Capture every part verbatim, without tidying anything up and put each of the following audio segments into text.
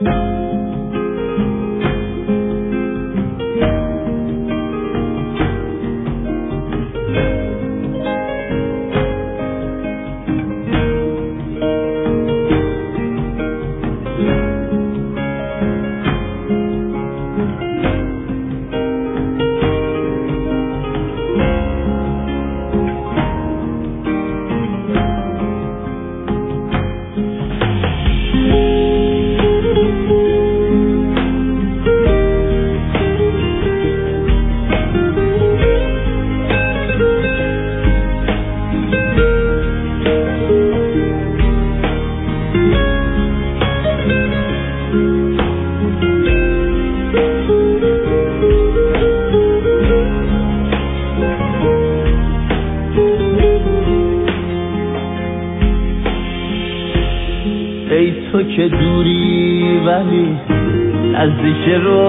ای تو که دوری ولی نزدیک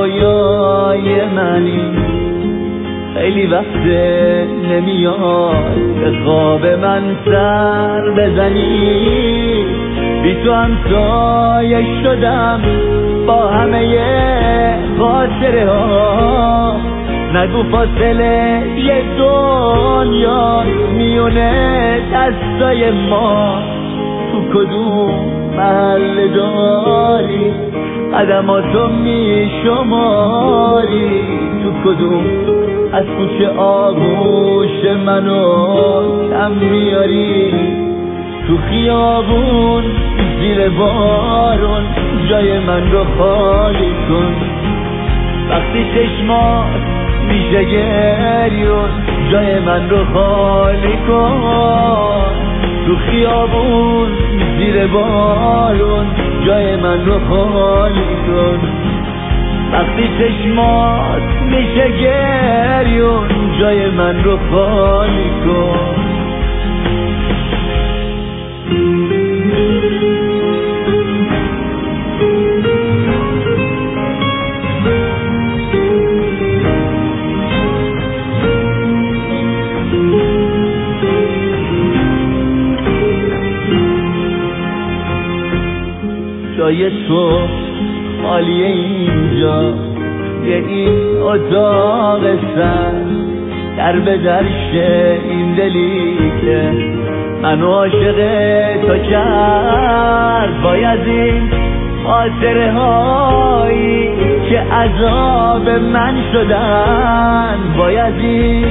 رویای منی، خیلی وقت نمیاد به خواب من سر بزنی. بی تو همسایه شدم با همه خاطره ها، نگو فاصله یه دنیا میونه دستای ما. تو کدوم محل داری قدماتو می شماری؟ تو کدوم از کوچه آغوش منو کم میاری؟ تو خیابون زیر بارون جای من رو خالی کن. وقتی چشمات میشه گریون جای من رو خالی کن. تو خیابون زیر بارون جای من رو خالی کن. وقتی چشمات میشه گریون جای من رو خالی کن. جای تو خالیه اینجا، یه این اتاق سر در به درشه این دلی که منو عاشق تو کرد. باید این خاطره هایی که عذاب من شدن، باید این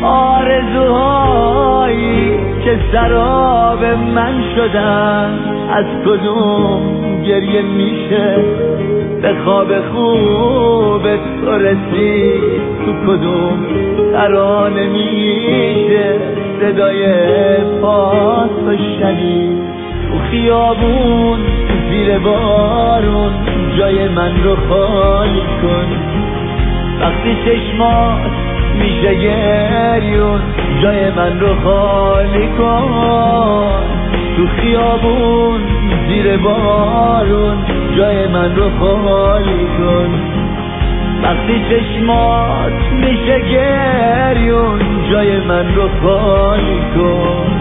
آرزوهایی که سراب من شدن، از کدوم گریه میشه به خواب خوب تو رسید؟ تو کدوم ترانه میشه صدای پا تو شنید؟ تو خیابون زیر بارون جای من رو خالی کن. وقتی چشمات میشه گریون جای من رو خالی کن. تو خیابون زیر بارون جای من رو خالی کن. وقتی چشمات میشه گریون جای من رو خالی کن.